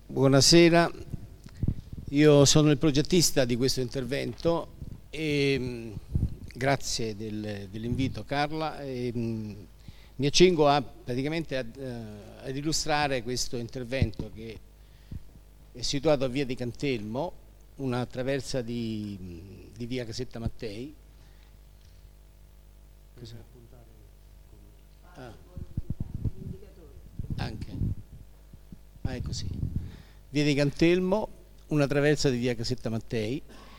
Buonasera, io sono il progettista di questo intervento e grazie dell'invito Carla. Mi accingo praticamente ad illustrare questo intervento che è situato a Via di Cantelmo, una traversa di Via Casetta Mattei. Anche. È così. Via di Cantelmo, una traversa di Via Casetta Mattei,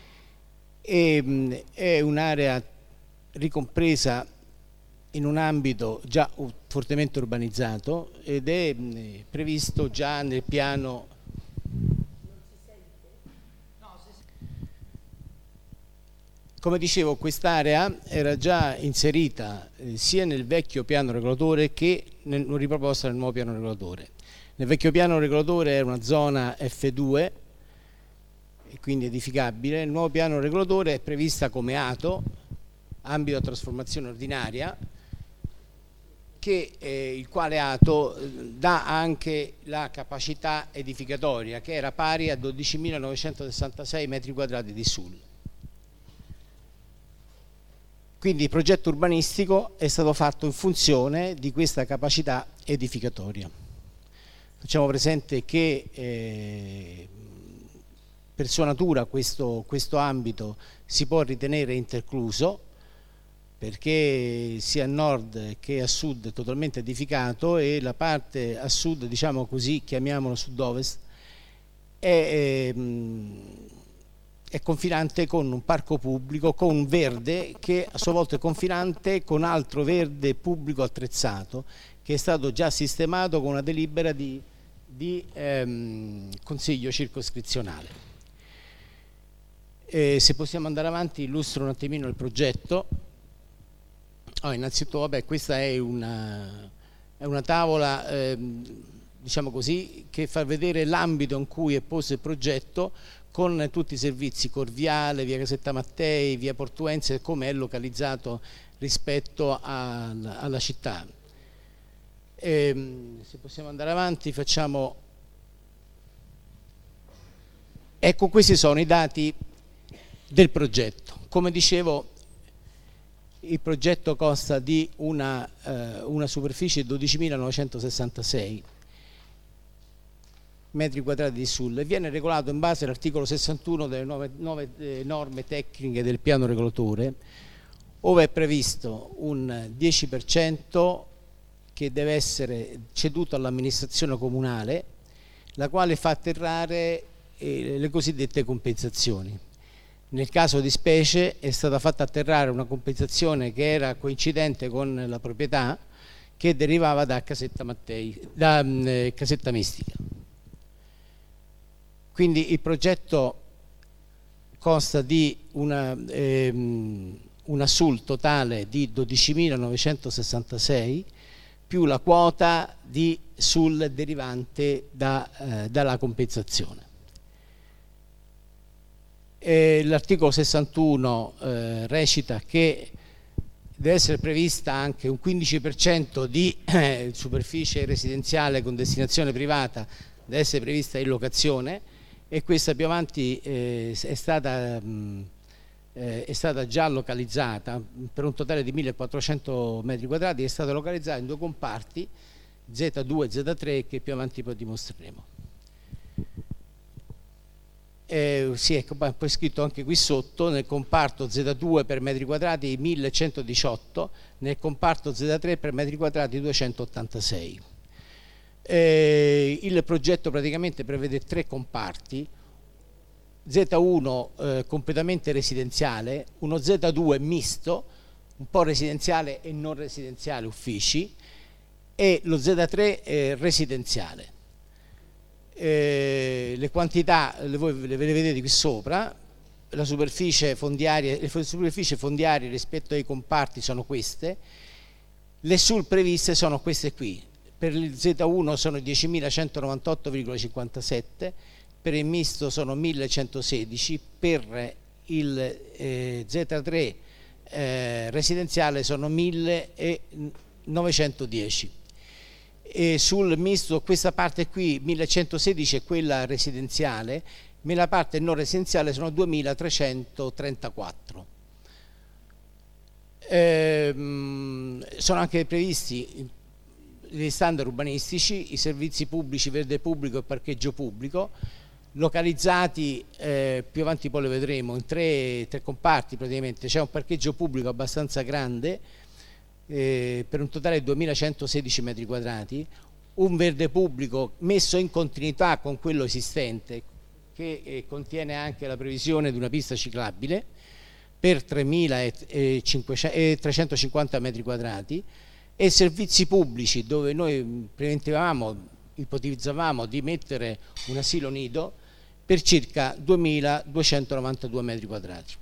è un'area ricompresa in un ambito già fortemente urbanizzato ed è previsto già nel piano. Come dicevo, quest'area era già inserita sia nel vecchio piano regolatore che riproposta nel nuovo piano regolatore. Nel vecchio piano regolatore era una zona F2 e quindi edificabile. Nel nuovo piano regolatore è prevista come ATO, ambito a trasformazione ordinaria, il quale ATO dà anche la capacità edificatoria che era pari a 12.966 metri quadrati di SUL. Quindi il progetto urbanistico è stato fatto in funzione di questa capacità edificatoria. Facciamo presente che per sua natura questo ambito si può ritenere intercluso, perché sia a nord che a sud è totalmente edificato e la parte a sud, diciamo così, chiamiamolo sud-ovest, è confinante con un parco pubblico, con un verde che a sua volta è confinante con altro verde pubblico attrezzato che è stato già sistemato con una delibera di consiglio circoscrizionale. Se possiamo andare avanti, illustro un attimino il progetto. Innanzitutto, questa è una tavola, diciamo così, che fa vedere l'ambito in cui è posto il progetto con tutti i servizi, Corviale, Via Casetta Mattei, Via Portuense, come è localizzato rispetto alla città. Se possiamo andare avanti, facciamo. Ecco, questi sono i dati del progetto. Come dicevo, il progetto consta di una superficie di 12.966 metri quadrati di SUL e viene regolato in base all'articolo 61 delle nuove norme tecniche del piano regolatore, ove è previsto un 10% che deve essere ceduto all'amministrazione comunale, la quale fa atterrare le cosiddette compensazioni. Nel caso di specie è stata fatta atterrare una compensazione che era coincidente con la proprietà che derivava da Casetta Mattei, da Casetta Mistica. Quindi il progetto consta di una SUL totale di 12.966 più la quota di SUL derivante dalla compensazione. L'articolo 61 recita che deve essere prevista anche un 15% di superficie residenziale con destinazione privata, deve essere prevista in locazione, e questa più avanti è stata già localizzata per un totale di 1.400 metri quadrati, è stata localizzata in due comparti, Z2 e Z3, che più avanti poi dimostreremo. Sì, ecco, poi scritto anche qui sotto: nel comparto Z2 per metri quadrati 1118, nel comparto Z3 per metri quadrati 286. Il progetto praticamente prevede 3 comparti: Z1 completamente residenziale, uno Z2 misto, un po' residenziale e non residenziale, uffici, e lo Z3 residenziale. Le quantità voi le vedete qui sopra. Le superfici fondiarie rispetto ai comparti sono queste. Le SUL previste sono queste qui. Per il Z1 sono 10.198,57, per il misto sono 1.116, per il Z3 residenziale sono 1.910. e sul misto questa parte qui 1116 è quella residenziale, ma la parte non residenziale sono 2334. Sono anche previsti gli standard urbanistici, i servizi pubblici, verde pubblico e parcheggio pubblico, localizzati, più avanti poi lo vedremo, in tre comparti praticamente. C'è un parcheggio pubblico abbastanza grande, per un totale di 2116 metri quadrati, un verde pubblico messo in continuità con quello esistente, che contiene anche la previsione di una pista ciclabile per 350 metri quadrati, e servizi pubblici dove noi ipotizzavamo di mettere un asilo nido per circa 2292 metri quadrati.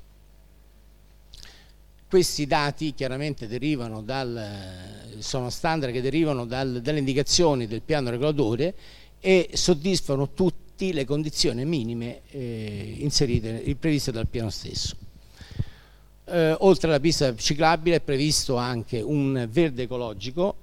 Questi dati chiaramente sono standard che derivano dalle indicazioni del piano regolatore e soddisfano tutte le condizioni minime previste dal piano stesso. Oltre alla pista ciclabile è previsto anche un verde ecologico,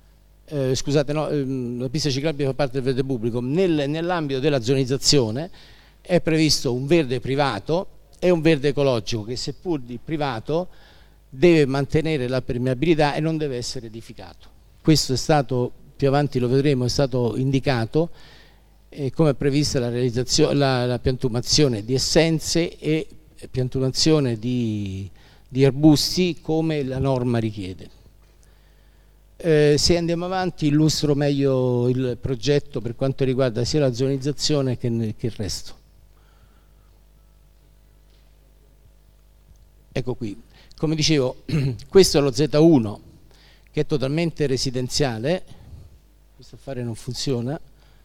la pista ciclabile fa parte del verde pubblico. Nell'ambito della zonizzazione è previsto un verde privato e un verde ecologico che, seppur di privato, deve mantenere la permeabilità e non deve essere edificato. Questo è stato, più avanti lo vedremo, è stato indicato come è prevista la piantumazione di essenze e piantumazione di arbusti come la norma richiede. Se andiamo avanti illustro meglio il progetto per quanto riguarda sia la zonizzazione che il resto. Ecco qui, come dicevo, questo è lo Z1 che è totalmente residenziale. Questo affare non funziona.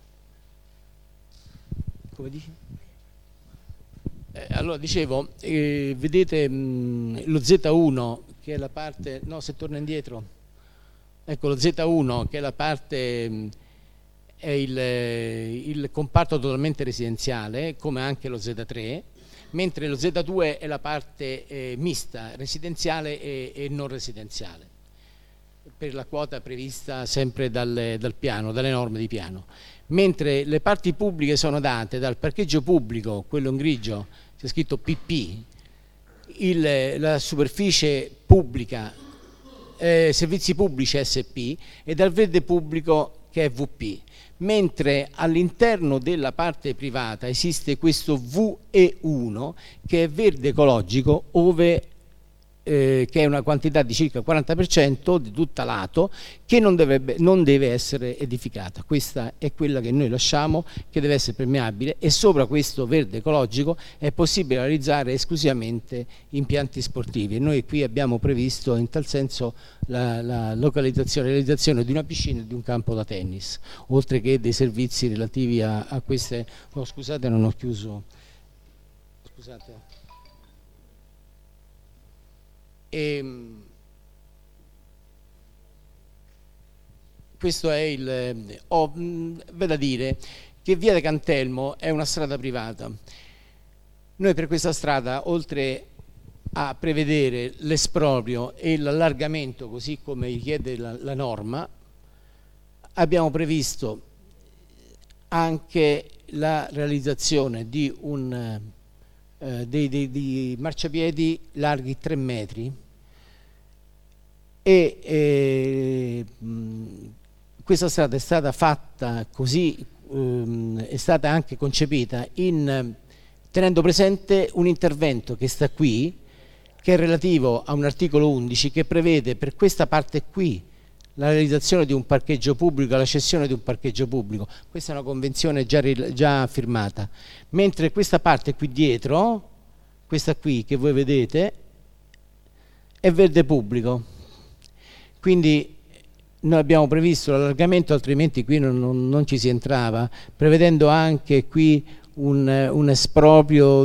Come dici? Allora dicevo, vedete lo Z1 che è la parte, no, se torna indietro, ecco lo Z1 che è la parte, è il comparto totalmente residenziale, come anche lo Z3, mentre lo Z2 è la parte mista, residenziale e non residenziale, per la quota prevista sempre dal piano, dalle norme di piano. Mentre le parti pubbliche sono date dal parcheggio pubblico, quello in grigio, c'è scritto PP, la superficie pubblica, servizi pubblici SP, e dal verde pubblico che è VP. Mentre all'interno della parte privata esiste questo VE1 che è verde ecologico, che è una quantità di circa il 40% di tutta lato, che non deve essere edificata. Questa è quella che noi lasciamo, che deve essere permeabile, e sopra questo verde ecologico è possibile realizzare esclusivamente impianti sportivi. E noi qui abbiamo previsto in tal senso la realizzazione di una piscina e di un campo da tennis, oltre che dei servizi relativi a queste... Oh, scusate, non ho chiuso. Scusate. Questo è v'è da dire che via De Cantelmo è una strada privata. Noi per questa strada, oltre a prevedere l'esproprio e l'allargamento così come richiede la norma, abbiamo previsto anche la realizzazione di dei marciapiedi larghi 3 metri e questa strada è stata fatta così, è stata anche concepita tenendo presente un intervento che sta qui, che è relativo a un articolo 11 che prevede per questa parte qui la realizzazione di un parcheggio pubblico, la cessione di un parcheggio pubblico. Questa è una convenzione già firmata, mentre questa parte qui dietro, questa qui che voi vedete, è verde pubblico. Quindi noi abbiamo previsto l'allargamento, altrimenti qui non ci si entrava, prevedendo anche qui un esproprio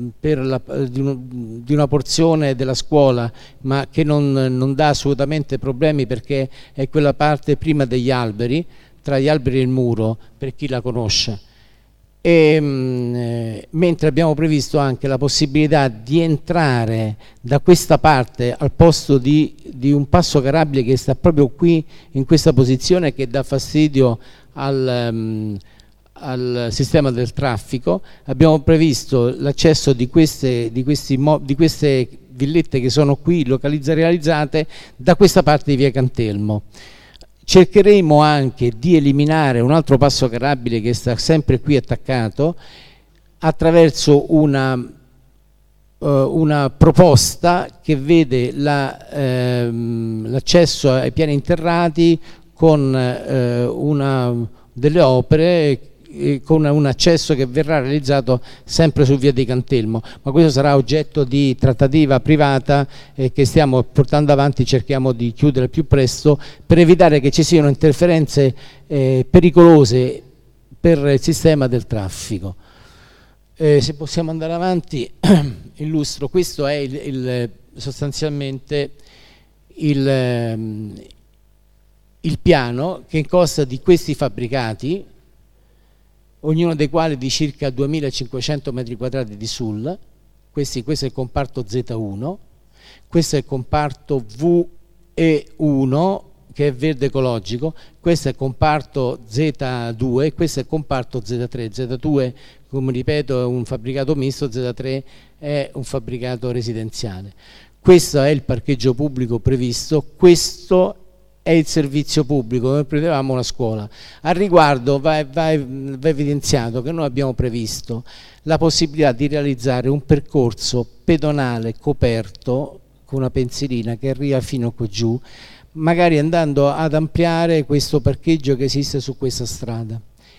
di una porzione della scuola, ma che non dà assolutamente problemi, perché è quella parte prima degli alberi, tra gli alberi e il muro, per chi la conosce. mentre abbiamo previsto anche la possibilità di entrare da questa parte al posto di un passo carabile che sta proprio qui in questa posizione, che dà fastidio al sistema del traffico. Abbiamo previsto l'accesso di queste villette che sono qui realizzate da questa parte di via Cantelmo. Cercheremo anche di eliminare un altro passo carabile che sta sempre qui attaccato attraverso una proposta che vede l'accesso ai piani interrati con delle opere, con un accesso che verrà realizzato sempre su via di Cantelmo, ma questo sarà oggetto di trattativa privata che stiamo portando avanti. Cerchiamo di chiudere più presto per evitare che ci siano interferenze pericolose per il sistema del traffico. Se possiamo andare avanti, illustro. Questo è sostanzialmente il piano che consta di questi fabbricati, ognuno dei quali di circa 2500 metri quadrati di SUL. Questo è il comparto Z1, questo è il comparto VE1 che è verde ecologico, questo è il comparto Z2, questo è il comparto Z3. Z2, come ripeto, è un fabbricato misto, Z3 è un fabbricato residenziale. Questo è il parcheggio pubblico previsto, questo è il servizio pubblico, come prevedevamo una scuola. Al riguardo va evidenziato che noi abbiamo previsto la possibilità di realizzare un percorso pedonale coperto con una pensilina che arriva fino qua giù, magari andando ad ampliare questo parcheggio che esiste su questa strada.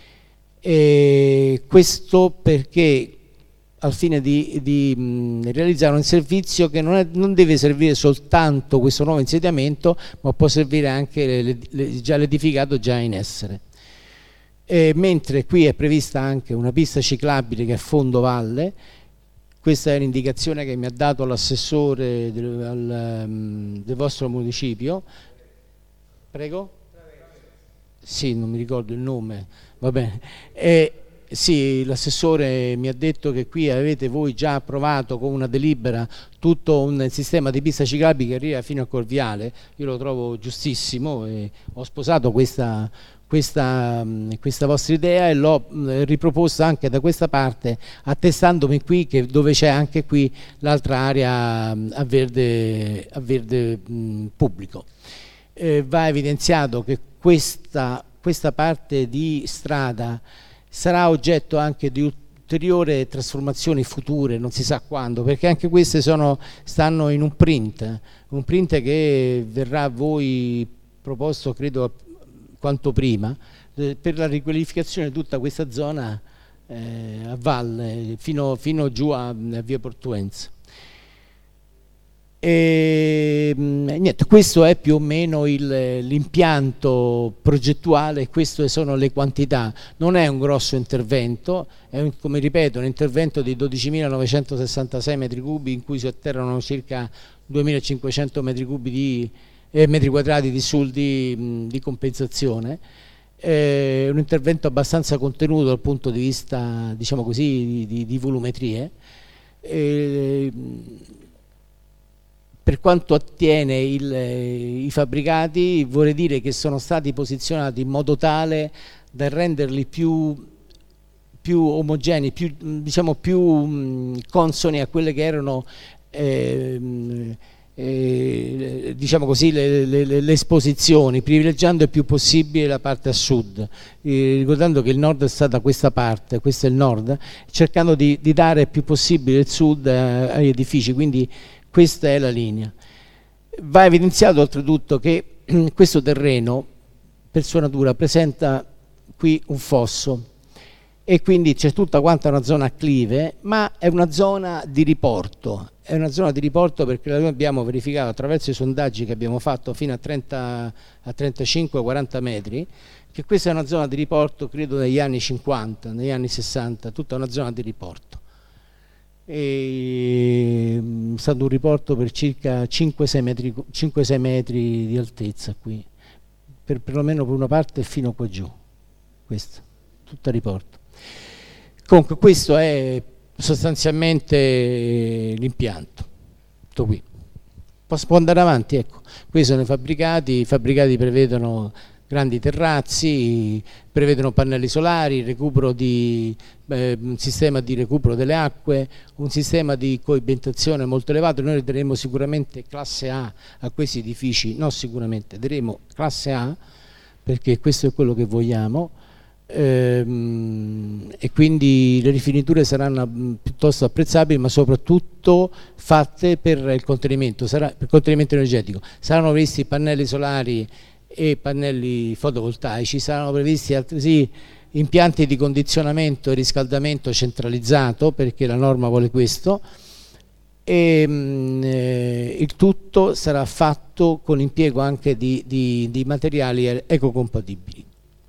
E questo perché al fine di realizzare un servizio che non deve servire soltanto questo nuovo insediamento, ma può servire anche già l'edificato già in essere. Mentre qui è prevista anche una pista ciclabile che è fondo valle. Questa è l'indicazione che mi ha dato l'assessore del vostro municipio. Prego? Sì, non mi ricordo il nome, va bene. Sì, l'assessore mi ha detto che qui avete voi già approvato con una delibera tutto un sistema di pista ciclabile che arriva fino a Corviale. Io lo trovo giustissimo e ho sposato questa vostra idea e l'ho riproposta anche da questa parte, attestandomi qui dove c'è anche qui l'altra area a verde pubblico. Va evidenziato che questa parte di strada sarà oggetto anche di ulteriori trasformazioni future, non si sa quando, perché anche queste stanno in un print che verrà a voi proposto, credo, quanto prima, per la riqualificazione di tutta questa zona a valle, fino giù a via Portuense. Niente, questo è più o meno l'impianto progettuale, queste sono le quantità. Non è un grosso intervento, è come ripeto un intervento di 12.966 metri cubi in cui si atterrano circa 2.500 metri quadrati di SUL di compensazione. È un intervento abbastanza contenuto dal punto di vista, diciamo così, di volumetrie. Per quanto attiene i fabbricati, vorrei dire che sono stati posizionati in modo tale da renderli più omogenei, più consoni a quelle che erano diciamo così le esposizioni, privilegiando il più possibile la parte a sud, ricordando che il nord sta da questa parte, questo è il nord, cercando di dare il più possibile il sud agli edifici, quindi questa è la linea. Va evidenziato oltretutto che questo terreno per sua natura presenta qui un fosso e quindi c'è tutta quanta una zona acclive, ma è una zona di riporto. È una zona di riporto perché noi abbiamo verificato attraverso i sondaggi che abbiamo fatto fino a 35-40 metri che questa è una zona di riporto, credo negli anni 50, negli anni 60, tutta una zona di riporto. È stato un riporto per circa 5-6 metri di altezza qui, perlomeno per una parte fino qua giù, questo, tutto a riporto. Comunque questo è sostanzialmente l'impianto, tutto qui. Può andare avanti, ecco. Questi sono i fabbricati prevedono grandi terrazzi, prevedono pannelli solari, un sistema di recupero delle acque, un sistema di coibentazione molto elevato. Noi daremo sicuramente classe A a questi edifici, no sicuramente, daremo classe A perché questo è quello che vogliamo. E quindi le rifiniture saranno piuttosto apprezzabili, ma soprattutto fatte per il contenimento, per il contenimento energetico. Saranno previsti pannelli solari e pannelli fotovoltaici, saranno previsti altresì impianti di condizionamento e riscaldamento centralizzato, perché la norma vuole questo, e il tutto sarà fatto con l'impiego anche di materiali ecocompatibili.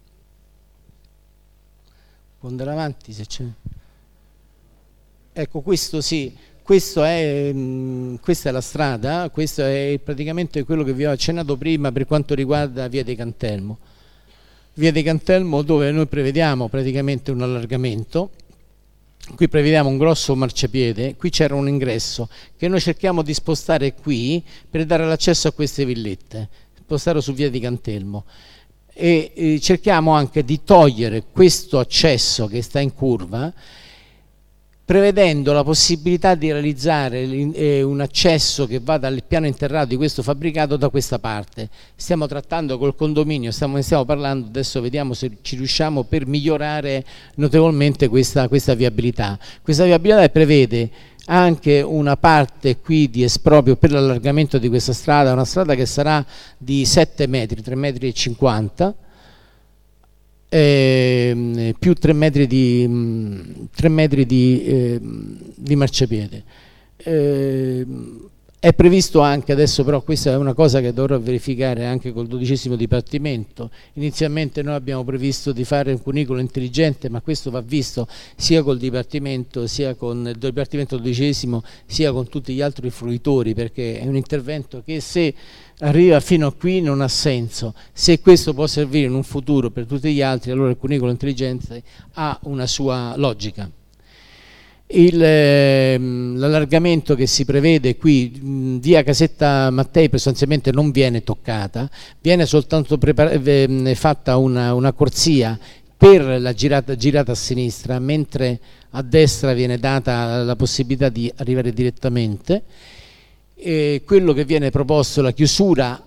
Può andare avanti se c'è. Ecco, questo sì, questa è la strada, questo è praticamente quello che vi ho accennato prima per quanto riguarda Via dei Cantelmo. Via dei Cantelmo, dove noi prevediamo praticamente un allargamento, qui prevediamo un grosso marciapiede, qui c'era un ingresso che noi cerchiamo di spostare qui per dare l'accesso a queste villette, spostare su Via di Cantelmo. E cerchiamo anche di togliere questo accesso che sta in curva, prevedendo la possibilità di realizzare un accesso che va dal piano interrato di questo fabbricato da questa parte. Stiamo trattando col condominio, stiamo parlando, adesso vediamo se ci riusciamo per migliorare notevolmente questa viabilità. Questa viabilità prevede anche una parte qui di esproprio per l'allargamento di questa strada, una strada che sarà di 7 metri, 3,50 metri, più 3 metri di marciapiede. È previsto anche adesso, però questa è una cosa che dovrò verificare anche col 12° Dipartimento. Inizialmente noi abbiamo previsto di fare un cunicolo intelligente, ma questo va visto sia col Dipartimento, sia con il Dipartimento 12°, sia con tutti gli altri fruitori, perché è un intervento che se arriva fino a qui non ha senso. Se questo può servire in un futuro per tutti gli altri, allora il cunicolo intelligente ha una sua logica. L'allargamento che si prevede qui, via Casetta Mattei sostanzialmente non viene toccata, viene soltanto fatta una corsia per la girata a sinistra, mentre a destra viene data la possibilità di arrivare direttamente. Quello che viene proposto, la chiusura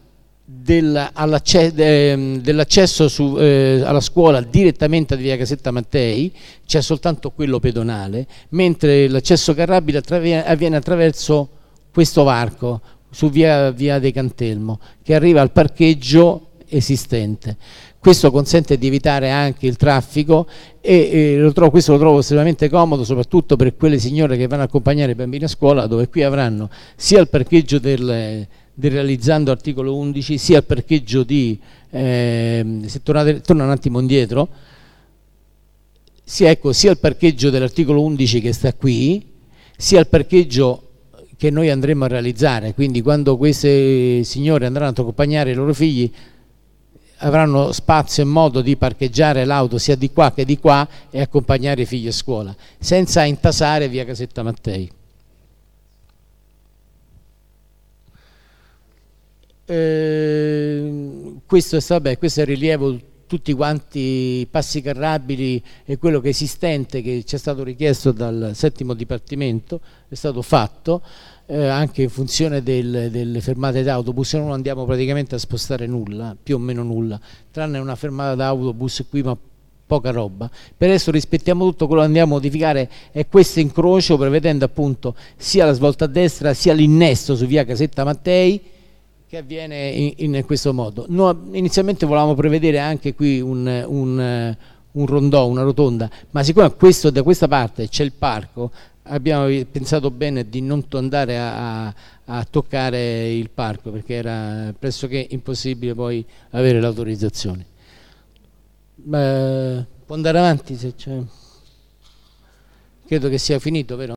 dell'accesso alla scuola direttamente a via Casetta Mattei, c'è soltanto quello pedonale, mentre l'accesso carrabile avviene attraverso questo varco su via dei Cantelmo, che arriva al parcheggio esistente. Questo consente di evitare anche il traffico e questo lo trovo estremamente comodo, soprattutto per quelle signore che vanno a accompagnare i bambini a scuola, dove qui avranno sia il parcheggio del realizzando articolo 11, sia il parcheggio se tornate un attimo indietro, sia il parcheggio dell'articolo 11 che sta qui, sia il parcheggio che noi andremo a realizzare. Quindi quando queste signore andranno ad accompagnare i loro figli avranno spazio e modo di parcheggiare l'auto sia di qua che di qua e accompagnare i figli a scuola, senza intasare via Casetta Mattei. Questo è il rilievo, tutti quanti i passi carrabili e quello che è esistente, che ci è stato richiesto dal 7° Dipartimento, è stato fatto anche in funzione delle fermate d'autobus. Noi non andiamo praticamente a spostare nulla, più o meno nulla, tranne una fermata d'autobus qui, ma poca roba. Per adesso rispettiamo tutto, quello che andiamo a modificare è questo incrocio, prevedendo appunto sia la svolta a destra sia l'innesto su via Casetta Mattei, che avviene in questo modo. Noi inizialmente volevamo prevedere anche qui un rondò, una rotonda, ma siccome da questa parte c'è il parco, abbiamo pensato bene di non andare a toccare il parco, perché era pressoché impossibile poi avere l'autorizzazione. Può andare avanti se c'è. Credo che sia finito, vero?